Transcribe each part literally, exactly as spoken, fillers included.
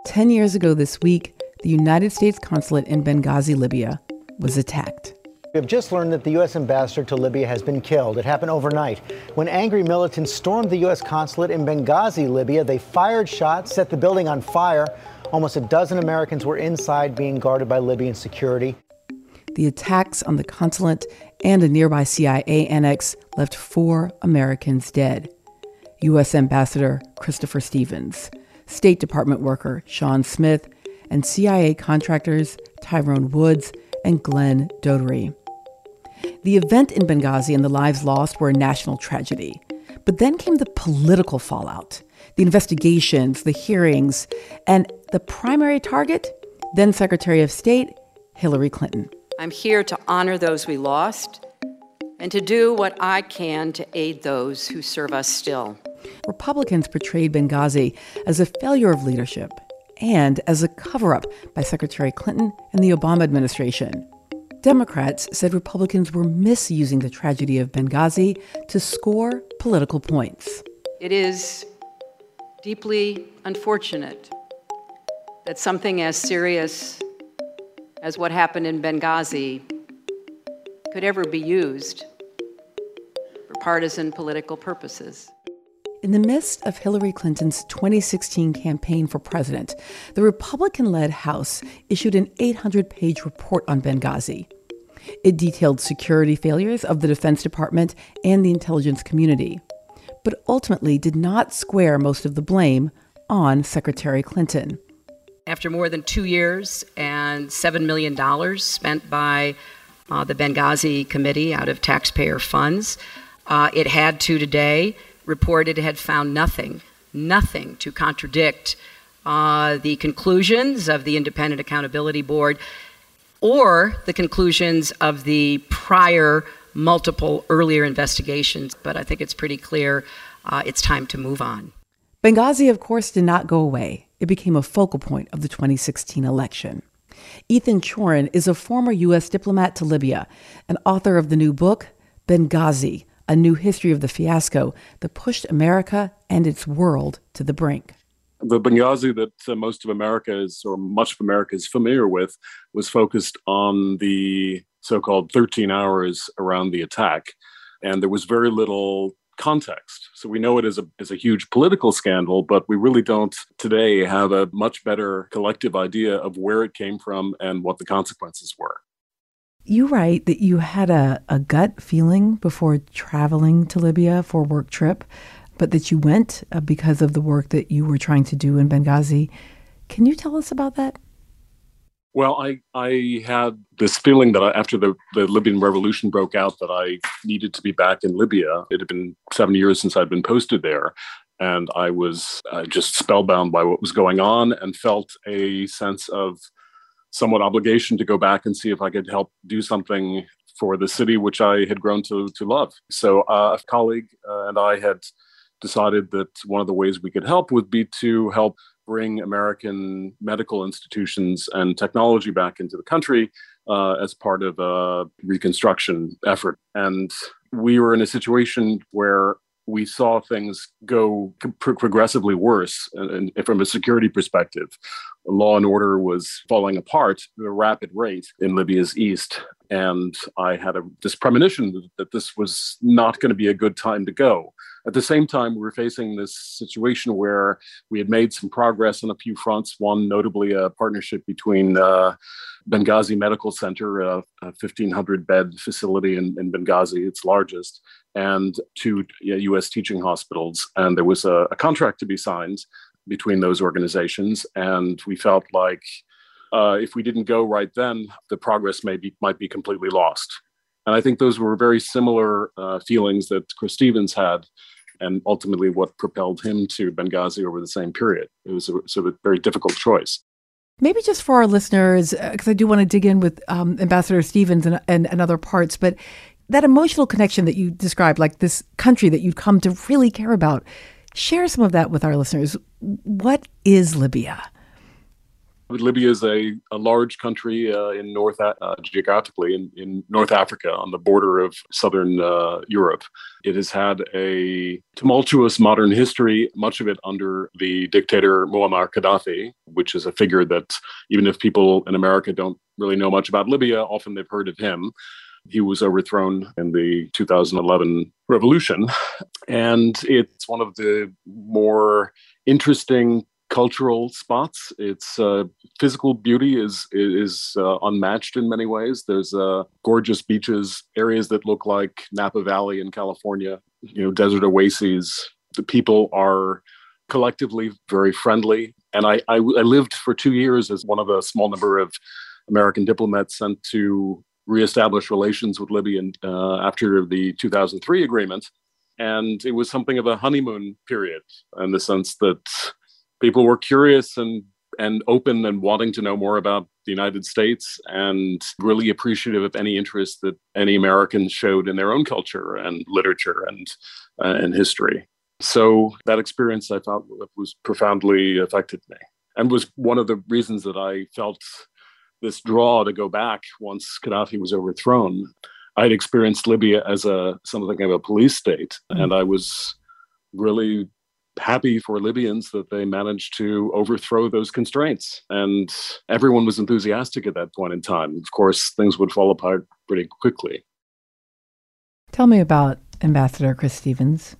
Ten years ago this week, the United States consulate in Benghazi, Libya, was attacked. We have just learned that the U S ambassador to Libya has been killed. It happened overnight. When angry militants stormed the U S consulate in Benghazi, Libya, they fired shots, set the building on fire. Almost a dozen Americans were inside being guarded by Libyan security. The attacks on the consulate and a nearby C I A annex left four Americans dead. U S Ambassador Christopher Stevens, State Department worker Sean Smith, and C I A contractors Tyrone Woods and Glenn Dougherty. The event in Benghazi and the lives lost were a national tragedy. But then came the political fallout, the investigations, the hearings, and the primary target, then Secretary of State Hillary Clinton. I'm here to honor those we lost and to do what I can to aid those who serve us still. Republicans portrayed Benghazi as a failure of leadership and as a cover-up by Secretary Clinton and the Obama administration. Democrats said Republicans were misusing the tragedy of Benghazi to score political points. It is deeply unfortunate that something as serious as what happened in Benghazi could ever be used for partisan political purposes. In the midst of Hillary Clinton's twenty sixteen campaign for president, the Republican-led House issued an eight hundred page report on Benghazi. It detailed security failures of the Defense Department and the intelligence community, but ultimately did not square most of the blame on Secretary Clinton. After more than two years and seven million dollars spent by uh, the Benghazi Committee out of taxpayer funds, uh, it had to today reported it had found nothing, nothing to contradict uh, the conclusions of the Independent Accountability Board or the conclusions of the prior multiple earlier investigations. But I think it's pretty clear uh, it's time to move on. Benghazi, of course, did not go away. It became a focal point of the twenty sixteen election. Ethan Chorin is a former U S diplomat to Libya and author of the new book, Benghazi, A New History of the Fiasco that pushed America and its world to the brink. The Benghazi that uh, most of America is, or much of America is familiar with, was focused on the so-called thirteen hours around the attack. And there was very little context. So we know it is a, is a huge political scandal, but we really don't today have a much better collective idea of where it came from and what the consequences were. You write that you had a, a gut feeling before traveling to Libya for a work trip, but that you went uh, because of the work that you were trying to do in Benghazi. Can you tell us about that? Well, I, I had this feeling that I, after the, the Libyan revolution broke out, that I needed to be back in Libya. It had been seven years since I'd been posted there. And I was uh, just spellbound by what was going on and felt a sense of somewhat obligation to go back and see if I could help do something for the city, which I had grown to, to love. So uh, a colleague uh, and I had decided that one of the ways we could help would be to help bring American medical institutions and technology back into the country uh, as part of a reconstruction effort. And we were in a situation where we saw things go pro- progressively worse. And, and from a security perspective, law and order was falling apart at a rapid rate in Libya's east. And I had a, this premonition that this was not going to be a good time to go. At the same time, we were facing this situation where we had made some progress on a few fronts, one notably a partnership between uh, Benghazi Medical Center, a, a fifteen hundred bed facility in, in Benghazi, its largest, and two yeah, U S teaching hospitals. And there was a, a contract to be signed between those organizations. And we felt like uh, if we didn't go right then, the progress may be, might be completely lost. And I think those were very similar uh, feelings that Chris Stevens had, and ultimately what propelled him to Benghazi over the same period. It was a, sort of a very difficult choice. Maybe just for our listeners, because I do want to dig in with um, Ambassador Stevens and, and, and other parts, but that emotional connection that you described, like this country that you've come to really care about, share some of that with our listeners. What is Libya? Libya is a, a large country uh, in North, uh, geographically in, in North Africa on the border of southern uh, Europe. It has had a tumultuous modern history, much of it under the dictator Muammar Gaddafi, which is a figure that even if people in America don't really know much about Libya, often they've heard of him. He was overthrown in the two thousand eleven revolution. And it's one of the more interesting cultural spots. Its uh, physical beauty is is uh, unmatched in many ways. There's uh, gorgeous beaches, areas that look like Napa Valley in California, you know, desert oases. The people are collectively very friendly. And I, I, I lived for two years as one of a small number of American diplomats sent to reestablish relations with Libya uh, after the two thousand three agreement. And it was something of a honeymoon period in the sense that people were curious and, and open and wanting to know more about the United States and really appreciative of any interest that any Americans showed in their own culture and literature and, uh, and history. So that experience I felt was profoundly affected me and was one of the reasons that I felt this draw to go back once Gaddafi was overthrown. I'd experienced Libya as a something of a police state, mm. and I was really happy for Libyans that they managed to overthrow those constraints. And everyone was enthusiastic at that point in time. Of course, things would fall apart pretty quickly. Tell me about Ambassador Chris Stevens.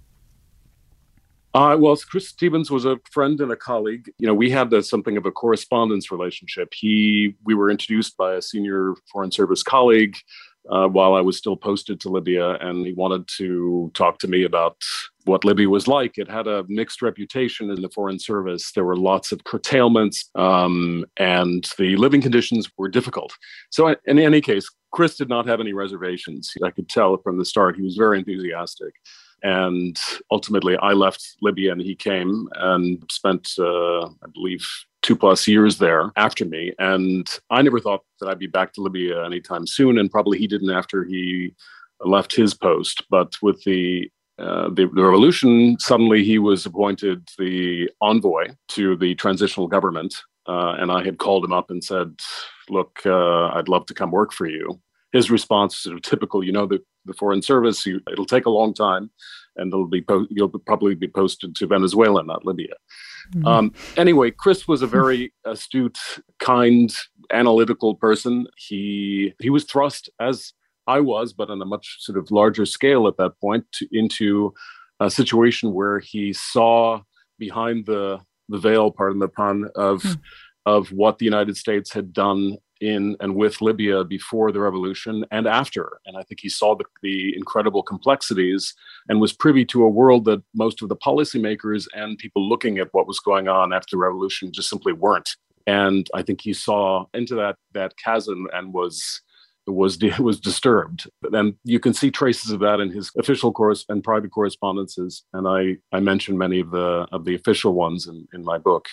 Uh, well, Chris Stevens was a friend and a colleague. You know, we had a, something of a correspondence relationship. He, we were introduced by a senior Foreign Service colleague uh, while I was still posted to Libya, and he wanted to talk to me about what Libya was like. It had a mixed reputation in the Foreign Service. There were lots of curtailments, um, and the living conditions were difficult. So in any case, Chris did not have any reservations. I could tell from the start he was very enthusiastic. And ultimately, I left Libya and he came and spent, uh, I believe, two plus years there after me. And I never thought that I'd be back to Libya anytime soon. And probably he didn't after he left his post. But with the uh, the, the revolution, suddenly he was appointed the envoy to the transitional government. Uh, and I had called him up and said, look, uh, I'd love to come work for you. His response was sort of typical, you know, the, the Foreign Service, you, it'll take a long time and it'll be po- you'll probably be posted to Venezuela, not Libya. Mm-hmm. Um, anyway, Chris was a very astute, kind, analytical person. He he was thrust, as I was, but on a much sort of larger scale at that point, to, into a situation where he saw behind the, the veil, pardon the pun, of, mm. of what the United States had done in and with Libya before the revolution and after. And I think he saw the, the incredible complexities and was privy to a world that most of the policymakers and people looking at what was going on after the revolution just simply weren't. And I think he saw into that that chasm and was was was disturbed. And you can see traces of that in his official course and private correspondences. And I, I mentioned many of the of the official ones in, in my book.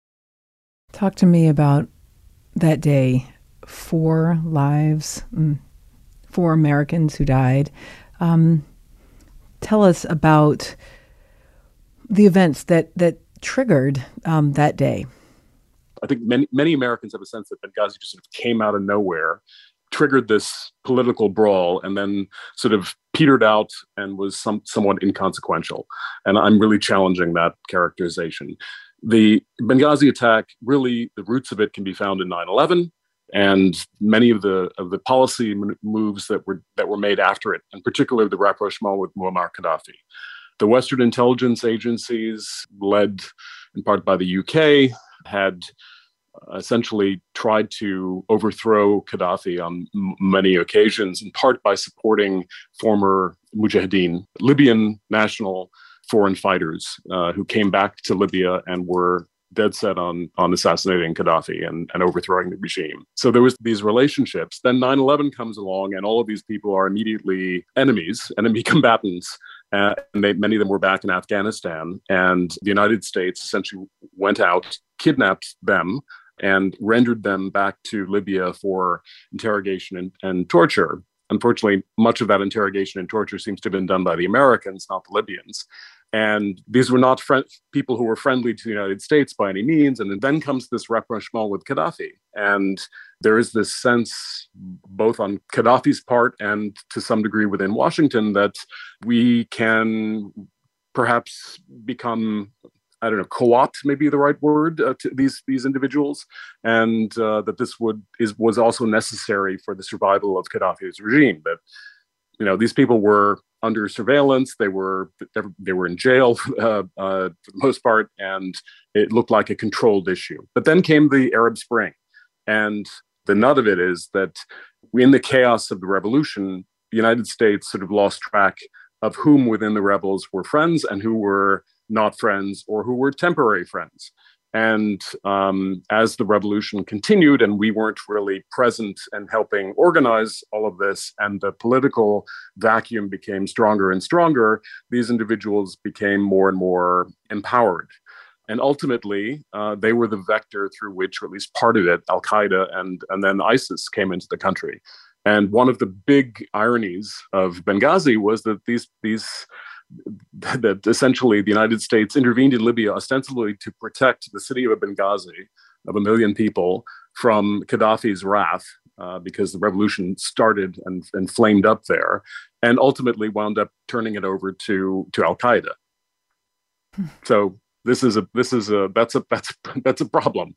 Talk to me about that day. Four lives, four Americans who died. Um, tell us about the events that that triggered um, that day. I think many many Americans have a sense that Benghazi just sort of came out of nowhere, triggered this political brawl, and then sort of petered out and was some, somewhat inconsequential. And I'm really challenging that characterization. The Benghazi attack, really, the roots of it can be found in nine eleven. And many of the of the policy moves that were that were made after it, and particularly the rapprochement with Muammar Gaddafi. The Western intelligence agencies, led in part by the U K, had essentially tried to overthrow Gaddafi on m- many occasions, in part by supporting former Mujahideen, Libyan national foreign fighters uh, who came back to Libya and were dead set on, on assassinating Gaddafi and, and overthrowing the regime. So there was these relationships. Then nine eleven comes along and all of these people are immediately enemies, enemy combatants. Uh, and they, many of them were back in Afghanistan. And the United States essentially went out, kidnapped them, and rendered them back to Libya for interrogation and, and torture. Unfortunately, much of that interrogation and torture seems to have been done by the Americans, not the Libyans. And these were not friend- people who were friendly to the United States by any means. And then comes this rapprochement with Gaddafi. And there is this sense, both on Gaddafi's part and to some degree within Washington, that we can perhaps become, I don't know, co-opt maybe the right word uh, to these these individuals, and uh, that this would is was also necessary for the survival of Gaddafi's regime. That, you know, these people were under surveillance, they were they were in jail uh, uh, for the most part, and it looked like a controlled issue. But then came the Arab Spring, and the nut of it is that in the chaos of the revolution, the United States sort of lost track of whom within the rebels were friends and who were not friends, or who were temporary friends. And um, as the revolution continued and we weren't really present and helping organize all of this, and the political vacuum became stronger and stronger, these individuals became more and more empowered. And ultimately, uh, they were the vector through which, or at least part of it, Al-Qaeda and, and then ISIS came into the country. And one of the big ironies of Benghazi was that these these that essentially the United States intervened in Libya ostensibly to protect the city of Benghazi, of a million people, from Gaddafi's wrath, uh, because the revolution started and, and flamed up there, and ultimately wound up turning it over to to Al-Qaeda. Hmm. So this is a this is a that's a that's that's a problem.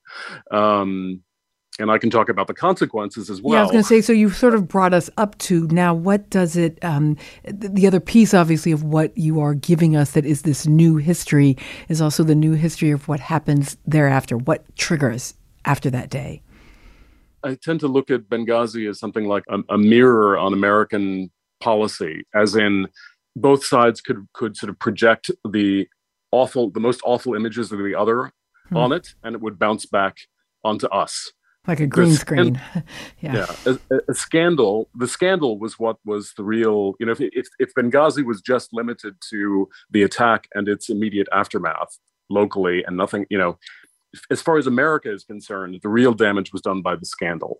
Um, And I can talk about the consequences as well. Yeah, I was going to say, so you've sort of brought us up to now, what does it, um, the other piece, obviously, of what you are giving us that is this new history is also the new history of what happens thereafter, what triggers after that day. I tend to look at Benghazi as something like a, a mirror on American policy, as in both sides could could sort of project the awful, the most awful images of the other hmm. on it, and it would bounce back onto us. Like a green screen. yeah. yeah. A, a scandal. The scandal was what was the real, you know, if, if, if Benghazi was just limited to the attack and its immediate aftermath locally and nothing, you know, as far as America is concerned, the real damage was done by the scandal.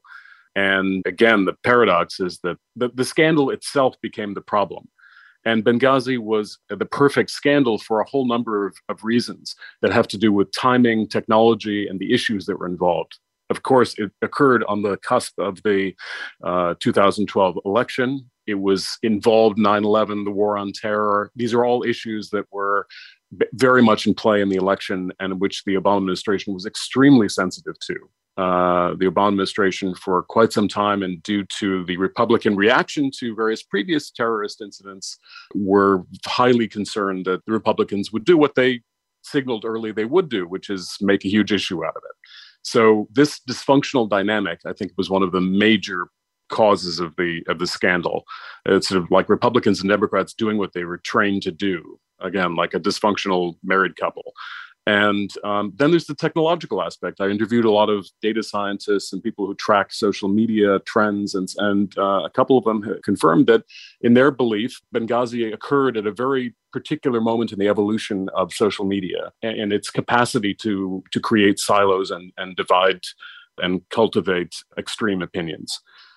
And again, the paradox is that the, the scandal itself became the problem. And Benghazi was the perfect scandal for a whole number of, of reasons that have to do with timing, technology, and the issues that were involved. Of course, it occurred on the cusp of the uh, two thousand twelve election. It was involved nine eleven, the war on terror. These are all issues that were b- very much in play in the election, and which the Obama administration was extremely sensitive to. Uh, the Obama administration, for quite some time, and due to the Republican reaction to various previous terrorist incidents, were highly concerned that the Republicans would do what they signaled early they would do, which is make a huge issue out of it. So this dysfunctional dynamic, I think, was one of the major causes of the of the scandal. It's sort of like Republicans and Democrats doing what they were trained to do, again, like a dysfunctional married couple. And um, then there's the technological aspect. I interviewed a lot of data scientists and people who track social media trends, and, and uh, a couple of them confirmed that in their belief, Benghazi occurred at a very particular moment in the evolution of social media and, and its capacity to, to create silos and, and divide and cultivate extreme opinions.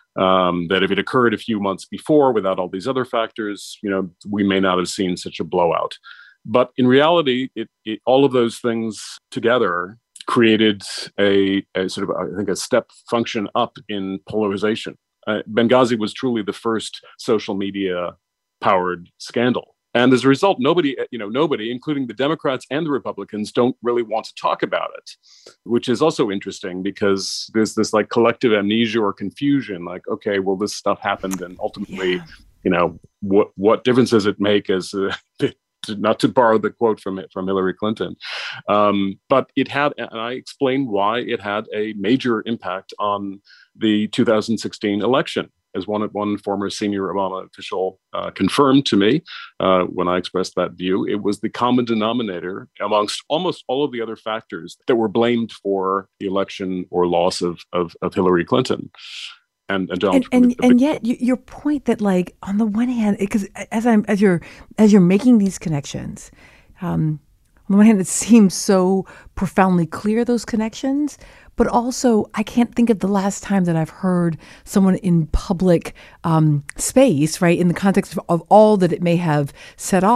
Um, that if it occurred a few months before without all these other factors, you know, we may not have seen such a blowout. But in reality, it, it, all of those things together created a, a sort of, I think, a step function up in polarization. Uh, Benghazi was truly the first social media-powered scandal. And as a result, nobody, you know, nobody, including the Democrats and the Republicans, don't really want to talk about it, which is also interesting because there's this like collective amnesia or confusion, like, okay, well, this stuff happened, and ultimately, yeah. you know, what what difference does it make as a not to borrow the quote from from Hillary Clinton, um, but it had, and I explained why it had a major impact on the two thousand sixteen election, as one one former senior Obama official uh, confirmed to me uh, when I expressed that view. It was the common denominator amongst almost all of the other factors that were blamed for the election or loss of of, of Hillary Clinton. And and, and, and, and yet your point that, like, on the one hand, because as I'm as you're as you're making these connections, um, on the one hand, it seems so profoundly clear, those connections, but also I can't think of the last time that I've heard someone in public um, space, right, in the context of, of all that it may have set off,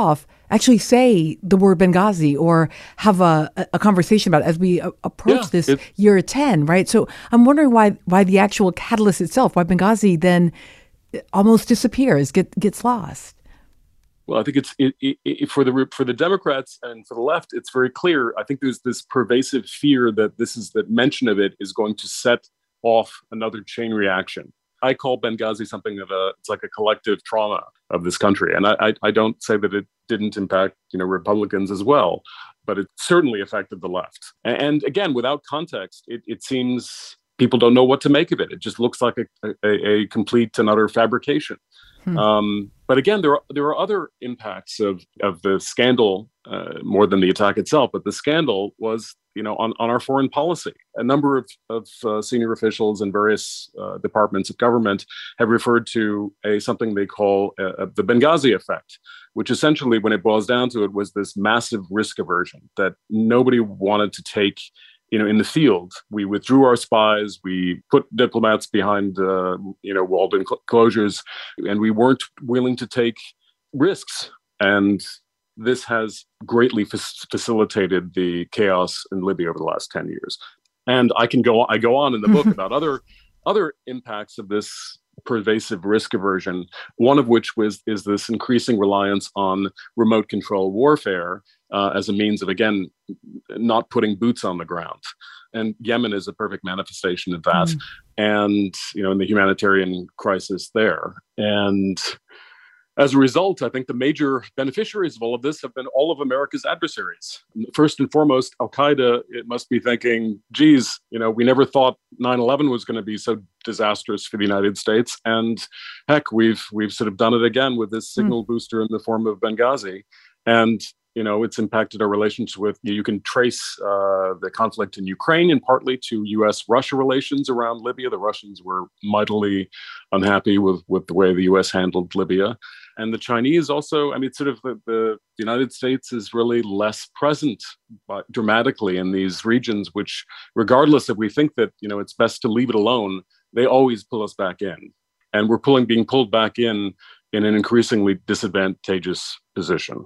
actually say the word Benghazi or have a, a conversation about it as we uh, approach Yeah, this it, year ten, right? So I'm wondering why why the actual catalyst itself, why Benghazi then almost disappears, get, gets lost. Well, I think it's it, it, it, for the for the Democrats and for the left, it's very clear. I think there's this pervasive fear that this is that mention of it is going to set off another chain reaction. I call Benghazi something of a, it's like a collective trauma of this country. And I, I, I don't say that it didn't impact, you know, Republicans as well, but it certainly affected the left. And, and again, without context, it, it seems people don't know what to make of it. It just looks like a, a, a complete and utter fabrication. Hmm. Um, but again, there are there are other impacts of of the scandal uh, more than the attack itself. But the scandal was, you know, on, on our foreign policy. A number of of uh, senior officials in various uh, departments of government have referred to a something they call uh, the Benghazi effect, which essentially, when it boils down to it, was this massive risk aversion that nobody wanted to take. You know, in the field, we withdrew our spies, we put diplomats behind, uh, you know, walled enclosures, and we weren't willing to take risks. And this has greatly f- facilitated the chaos in Libya over the last ten years. And I can go, I go on in the book about other, other impacts of this pervasive risk aversion, one of which was is this increasing reliance on remote control warfare uh, as a means of, again, not putting boots on the ground. And Yemen is a perfect manifestation of that. Mm. And, you know, in the humanitarian crisis there. And as a result, I think the major beneficiaries of all of this have been all of America's adversaries. First and foremost, Al-Qaeda, it must be thinking, geez, you know, we never thought nine eleven was going to be so disastrous for the United States. And heck, we've we've sort of done it again with this signal mm. booster in the form of Benghazi. And, you know, it's impacted our relations with, you can trace uh, the conflict in Ukraine and partly to U S Russia relations around Libya. The Russians were mightily unhappy with, with the way the U S handled Libya. And the Chinese also, I mean, sort of the, the, the United States is really less present uh, dramatically in these regions, which regardless if we think that, you know, it's best to leave it alone, they always pull us back in. And we're pulling, being pulled back in in an increasingly disadvantageous position.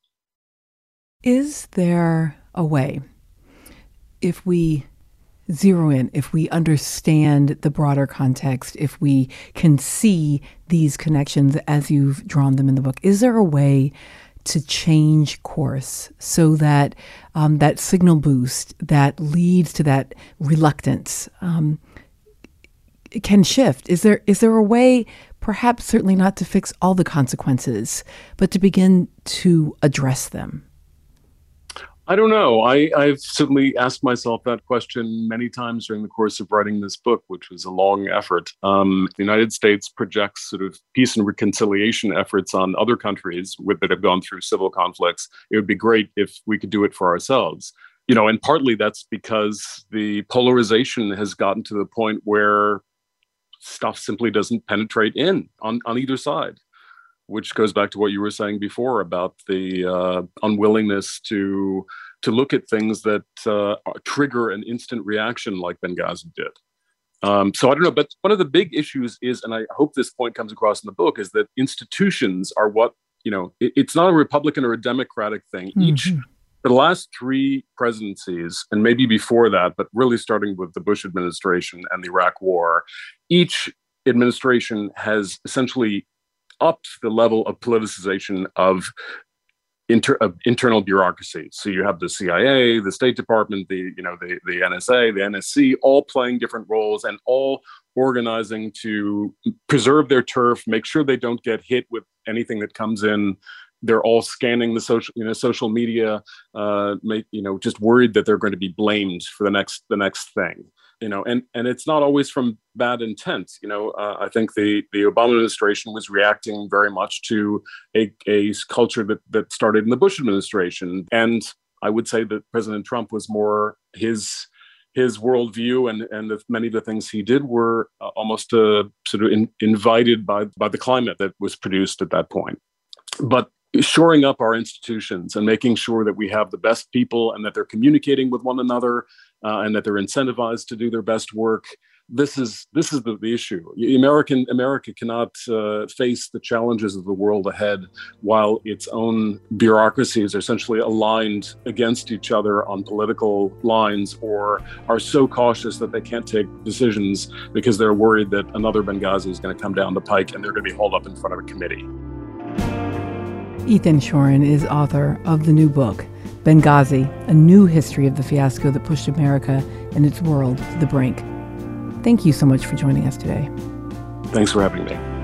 Is there a way, if we zero in, if we understand the broader context, if we can see these connections as you've drawn them in the book, is there a way to change course so that um, that signal boost that leads to that reluctance um, can shift? Is there is there a way, perhaps certainly not to fix all the consequences, but to begin to address them? I don't know. I, I've certainly asked myself that question many times during the course of writing this book, which was a long effort. Um, the United States projects sort of peace and reconciliation efforts on other countries with, that have gone through civil conflicts. It would be great if we could do it for ourselves. You know, and partly that's because the polarization has gotten to the point where stuff simply doesn't penetrate in on, on either side, which goes back to what you were saying before about the uh, unwillingness to to look at things that uh, trigger an instant reaction like Benghazi did. Um, so I don't know, but one of the big issues is, and I hope this point comes across in the book, is that institutions are what, you know, it, it's not a Republican or a Democratic thing. Mm-hmm. Each, for the last three presidencies, and maybe before that, but really starting with the Bush administration and the Iraq War, each administration has essentially upped the level of politicization of, inter, of internal bureaucracy. So you have the C I A, the State Department, the you know the the N S A, the N S C, all playing different roles and all organizing to preserve their turf, make sure they don't get hit with anything that comes in. They're all scanning the social, you know, social media, uh, make you know, just worried that they're going to be blamed for the next the next thing. You know, and, and it's not always from bad intent. You know, uh, I think the, the Obama administration was reacting very much to a, a culture that, that started in the Bush administration. And I would say that President Trump was more his his worldview and, and the, many of the things he did were uh, almost uh, sort of in, invited by, by the climate that was produced at that point. But shoring up our institutions and making sure that we have the best people and that they're communicating with one another uh, and that they're incentivized to do their best work. this is this is the, the issue. American America cannot uh, face the challenges of the world ahead while its own bureaucracies are essentially aligned against each other on political lines, or are so cautious that they can't take decisions because they're worried that another Benghazi is going to come down the pike and they're going to be hauled up in front of a committee. Ethan Shorin is author of the new book, Benghazi, A New History of the Fiasco That Pushed America and Its World to the Brink. Thank you so much for joining us today. Thanks for having me.